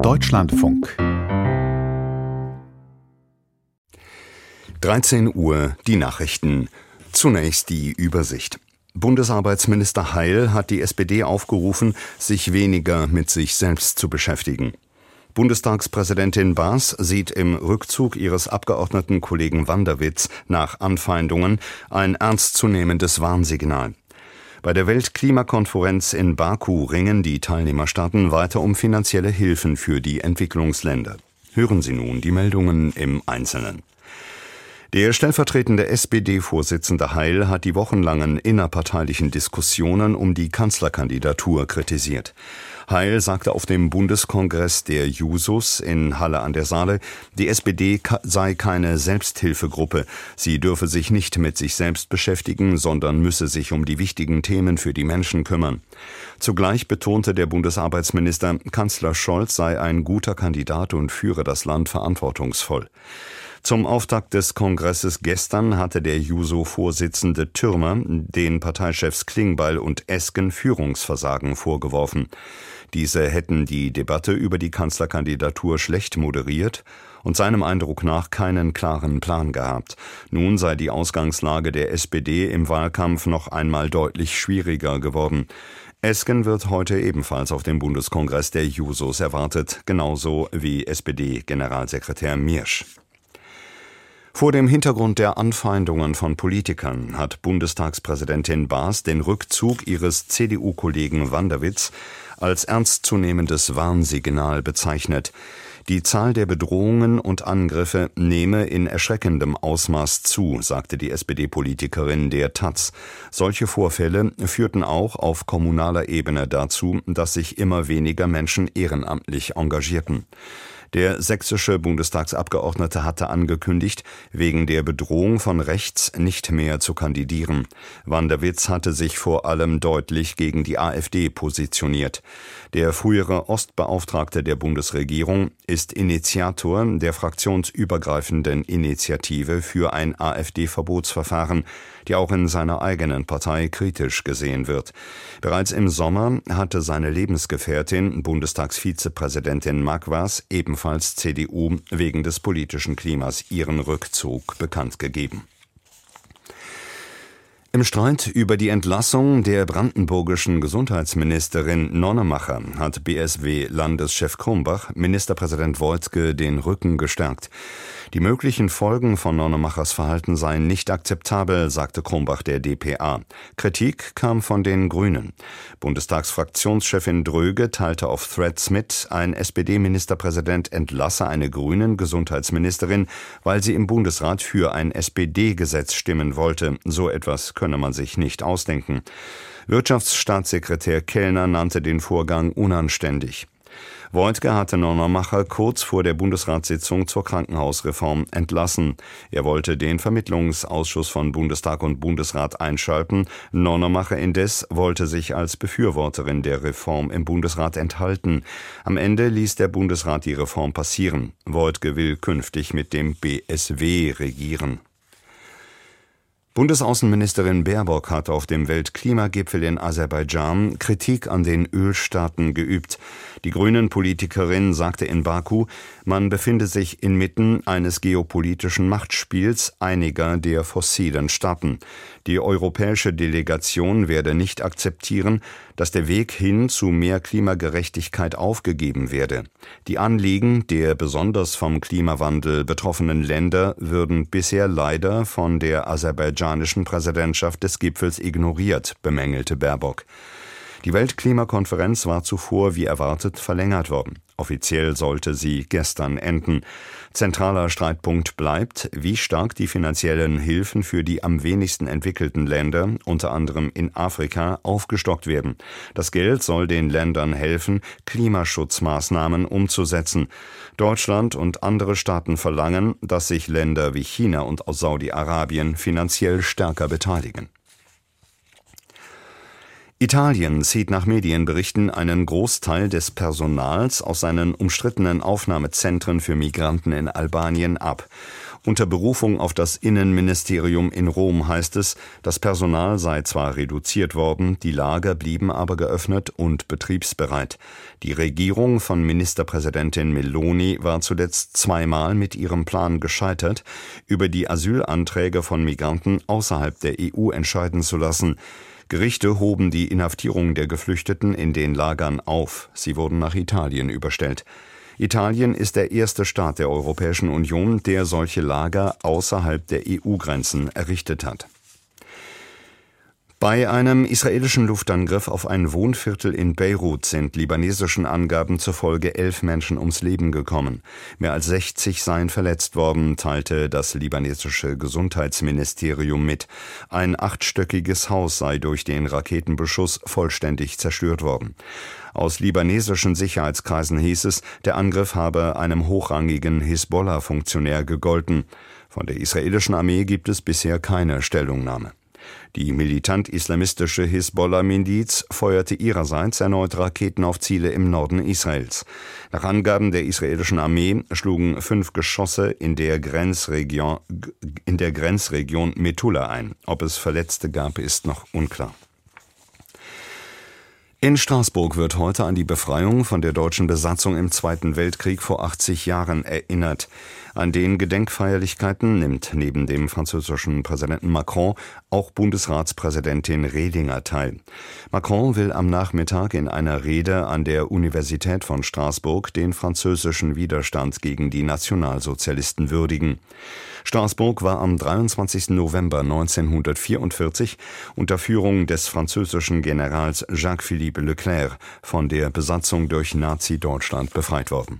Deutschlandfunk 13 Uhr, die Nachrichten. Zunächst die Übersicht. Bundesarbeitsminister Heil hat die SPD aufgerufen, sich weniger mit sich selbst zu beschäftigen. Bundestagspräsidentin Baas sieht im Rückzug ihres Abgeordnetenkollegen Wanderwitz nach Anfeindungen ein ernstzunehmendes Warnsignal. Bei der Weltklimakonferenz in Baku ringen die Teilnehmerstaaten weiter um finanzielle Hilfen für die Entwicklungsländer. Hören Sie nun die Meldungen im Einzelnen. Der stellvertretende SPD-Vorsitzende Heil hat die wochenlangen innerparteilichen Diskussionen um die Kanzlerkandidatur kritisiert. Heil sagte auf dem Bundeskongress der Jusos in Halle an der Saale, die SPD sei keine Selbsthilfegruppe. Sie dürfe sich nicht mit sich selbst beschäftigen, sondern müsse sich um die wichtigen Themen für die Menschen kümmern. Zugleich betonte der Bundesarbeitsminister, Kanzler Scholz sei ein guter Kandidat und führe das Land verantwortungsvoll. Zum Auftakt des Kongresses gestern hatte der Juso-Vorsitzende Thürmer den Parteichefs Klingbeil und Esken Führungsversagen vorgeworfen. Diese hätten die Debatte über die Kanzlerkandidatur schlecht moderiert und seinem Eindruck nach keinen klaren Plan gehabt. Nun sei die Ausgangslage der SPD im Wahlkampf noch einmal deutlich schwieriger geworden. Esken wird heute ebenfalls auf dem Bundeskongress der Jusos erwartet, genauso wie SPD-Generalsekretär Miersch. Vor dem Hintergrund der Anfeindungen von Politikern hat Bundestagspräsidentin Baas den Rückzug ihres CDU-Kollegen Wanderwitz als ernstzunehmendes Warnsignal bezeichnet. Die Zahl der Bedrohungen und Angriffe nehme in erschreckendem Ausmaß zu, sagte die SPD-Politikerin der taz. Solche Vorfälle führten auch auf kommunaler Ebene dazu, dass sich immer weniger Menschen ehrenamtlich engagierten. Der sächsische Bundestagsabgeordnete hatte angekündigt, wegen der Bedrohung von rechts nicht mehr zu kandidieren. Wanderwitz hatte sich vor allem deutlich gegen die AfD positioniert. Der frühere Ostbeauftragte der Bundesregierung ist Initiator der fraktionsübergreifenden Initiative für ein AfD-Verbotsverfahren, die auch in seiner eigenen Partei kritisch gesehen wird. Bereits im Sommer hatte seine Lebensgefährtin, Bundestagsvizepräsidentin Marquardt, ebenfalls CDU, wegen des politischen Klimas ihren Rückzug bekannt gegeben. Im Streit über die Entlassung der brandenburgischen Gesundheitsministerin Nonnemacher hat BSW-Landeschef Krumbach Ministerpräsident Woidke den Rücken gestärkt. Die möglichen Folgen von Nonnemachers Verhalten seien nicht akzeptabel, sagte Krumbach der dpa. Kritik kam von den Grünen. Bundestagsfraktionschefin Dröge teilte auf Threads mit, ein SPD-Ministerpräsident entlasse eine grünen Gesundheitsministerin, weil sie im Bundesrat für ein SPD-Gesetz stimmen wollte. So etwas könne man sich nicht ausdenken. Wirtschaftsstaatssekretär Kellner nannte den Vorgang unanständig. Woidke hatte Nonnemacher kurz vor der Bundesratssitzung zur Krankenhausreform entlassen. Er wollte den Vermittlungsausschuss von Bundestag und Bundesrat einschalten. Nonnemacher indes wollte sich als Befürworterin der Reform im Bundesrat enthalten. Am Ende ließ der Bundesrat die Reform passieren. Woidke will künftig mit dem BSW regieren. Bundesaußenministerin Baerbock hat auf dem Weltklimagipfel in Aserbaidschan Kritik an den Ölstaaten geübt. Die Grünen-Politikerin sagte in Baku, man befinde sich inmitten eines geopolitischen Machtspiels einiger der fossilen Staaten. Die europäische Delegation werde nicht akzeptieren, dass der Weg hin zu mehr Klimagerechtigkeit aufgegeben werde. Die Anliegen der besonders vom Klimawandel betroffenen Länder würden bisher leider von der aserbaidschanischen Präsidentschaft des Gipfels ignoriert, bemängelte Baerbock. Die Weltklimakonferenz war zuvor wie erwartet verlängert worden. Offiziell sollte sie gestern enden. Zentraler Streitpunkt bleibt, wie stark die finanziellen Hilfen für die am wenigsten entwickelten Länder, unter anderem in Afrika, aufgestockt werden. Das Geld soll den Ländern helfen, Klimaschutzmaßnahmen umzusetzen. Deutschland und andere Staaten verlangen, dass sich Länder wie China und Saudi-Arabien finanziell stärker beteiligen. Italien zieht nach Medienberichten einen Großteil des Personals aus seinen umstrittenen Aufnahmezentren für Migranten in Albanien ab. Unter Berufung auf das Innenministerium in Rom heißt es, das Personal sei zwar reduziert worden, die Lager blieben aber geöffnet und betriebsbereit. Die Regierung von Ministerpräsidentin Meloni war zuletzt zweimal mit ihrem Plan gescheitert, über die Asylanträge von Migranten außerhalb der EU entscheiden zu lassen. Gerichte hoben die Inhaftierung der Geflüchteten in den Lagern auf. Sie wurden nach Italien überstellt. Italien ist der erste Staat der Europäischen Union, der solche Lager außerhalb der EU-Grenzen errichtet hat. Bei einem israelischen Luftangriff auf ein Wohnviertel in Beirut sind libanesischen Angaben zufolge 11 Menschen ums Leben gekommen. Mehr als 60 seien verletzt worden, teilte das libanesische Gesundheitsministerium mit. Ein 8-stöckiges Haus sei durch den Raketenbeschuss vollständig zerstört worden. Aus libanesischen Sicherheitskreisen hieß es, der Angriff habe einem hochrangigen Hisbollah-Funktionär gegolten. Von der israelischen Armee gibt es bisher keine Stellungnahme. Die militant-islamistische Hisbollah-Miliz feuerte ihrerseits erneut Raketen auf Ziele im Norden Israels. Nach Angaben der israelischen Armee schlugen 5 Geschosse in der Grenzregion Metula ein. Ob es Verletzte gab, ist noch unklar. In Straßburg wird heute an die Befreiung von der deutschen Besatzung im Zweiten Weltkrieg vor 80 Jahren erinnert. An den Gedenkfeierlichkeiten nimmt neben dem französischen Präsidenten Macron auch Bundesratspräsidentin Redinger teil. Macron will am Nachmittag in einer Rede an der Universität von Straßburg den französischen Widerstand gegen die Nationalsozialisten würdigen. Straßburg war am 23. November 1944 unter Führung des französischen Generals Jacques-Philippe Leclerc von der Besatzung durch Nazi-Deutschland befreit worden.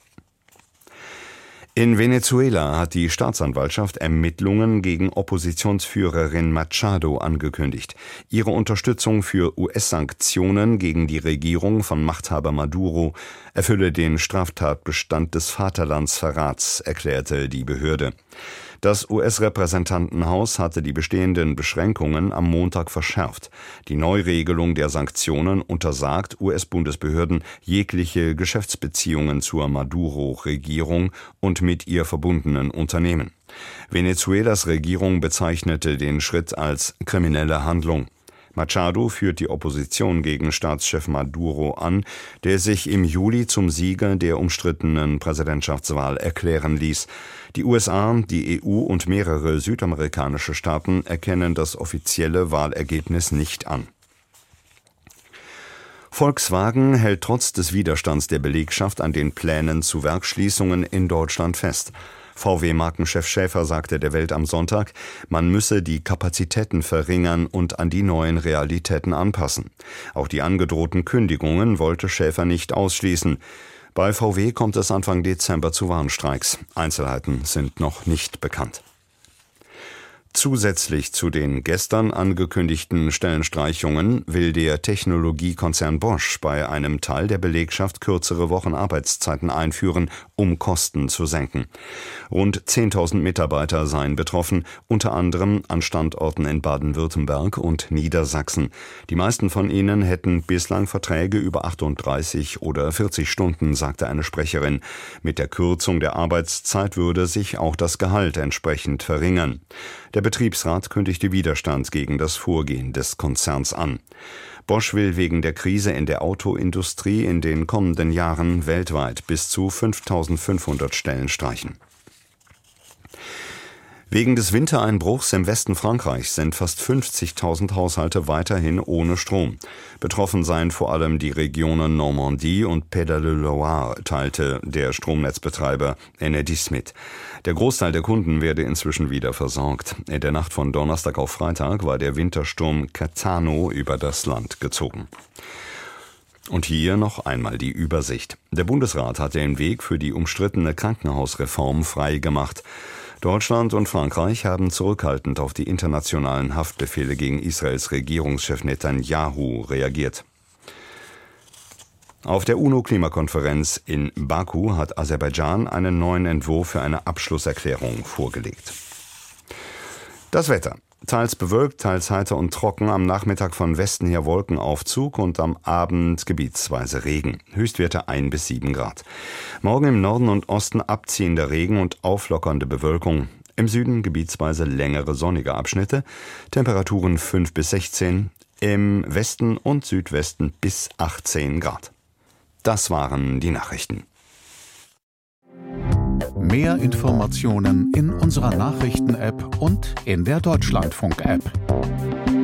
In Venezuela hat die Staatsanwaltschaft Ermittlungen gegen Oppositionsführerin Machado angekündigt. Ihre Unterstützung für US-Sanktionen gegen die Regierung von Machthaber Maduro erfülle den Straftatbestand des Vaterlandsverrats, erklärte die Behörde. Das US-Repräsentantenhaus hatte die bestehenden Beschränkungen am Montag verschärft. Die Neuregelung der Sanktionen untersagt US-Bundesbehörden jegliche Geschäftsbeziehungen zur Maduro-Regierung und mit ihr verbundenen Unternehmen. Venezuelas Regierung bezeichnete den Schritt als kriminelle Handlung. Machado führt die Opposition gegen Staatschef Maduro an, der sich im Juli zum Sieger der umstrittenen Präsidentschaftswahl erklären ließ. Die USA, die EU und mehrere südamerikanische Staaten erkennen das offizielle Wahlergebnis nicht an. Volkswagen hält trotz des Widerstands der Belegschaft an den Plänen zu Werksschließungen in Deutschland fest. VW-Markenchef Schäfer sagte der Welt am Sonntag, man müsse die Kapazitäten verringern und an die neuen Realitäten anpassen. Auch die angedrohten Kündigungen wollte Schäfer nicht ausschließen. Bei VW kommt es Anfang Dezember zu Warnstreiks. Einzelheiten sind noch nicht bekannt. Zusätzlich zu den gestern angekündigten Stellenstreichungen will der Technologiekonzern Bosch bei einem Teil der Belegschaft kürzere Wochenarbeitszeiten einführen, um Kosten zu senken. Rund 10.000 Mitarbeiter seien betroffen, unter anderem an Standorten in Baden-Württemberg und Niedersachsen. Die meisten von ihnen hätten bislang Verträge über 38 oder 40 Stunden, sagte eine Sprecherin. Mit der Kürzung der Arbeitszeit würde sich auch das Gehalt entsprechend verringern. Der Betriebsrat kündigte Widerstand gegen das Vorgehen des Konzerns an. Bosch will wegen der Krise in der Autoindustrie in den kommenden Jahren weltweit bis zu 5.500 Stellen streichen. Wegen des Wintereinbruchs im Westen Frankreichs sind fast 50.000 Haushalte weiterhin ohne Strom. Betroffen seien vor allem die Regionen Normandie und Pays de la Loire, teilte der Stromnetzbetreiber Enedis mit. Der Großteil der Kunden werde inzwischen wieder versorgt. In der Nacht von Donnerstag auf Freitag war der Wintersturm Catano über das Land gezogen. Und hier noch einmal die Übersicht. Der Bundesrat hat den Weg für die umstrittene Krankenhausreform freigemacht. Deutschland und Frankreich haben zurückhaltend auf die internationalen Haftbefehle gegen Israels Regierungschef Netanyahu reagiert. Auf der UNO-Klimakonferenz in Baku hat Aserbaidschan einen neuen Entwurf für eine Abschlusserklärung vorgelegt. Das Wetter. Teils bewölkt, teils heiter und trocken, am Nachmittag von Westen her Wolkenaufzug und am Abend gebietsweise Regen. Höchstwerte 1 bis 7 Grad. Morgen im Norden und Osten abziehender Regen und auflockernde Bewölkung. Im Süden gebietsweise längere sonnige Abschnitte. Temperaturen 5 bis 16, im Westen und Südwesten bis 18 Grad. Das waren die Nachrichten. Mehr Informationen in unserer Nachrichten-App und in der Deutschlandfunk-App.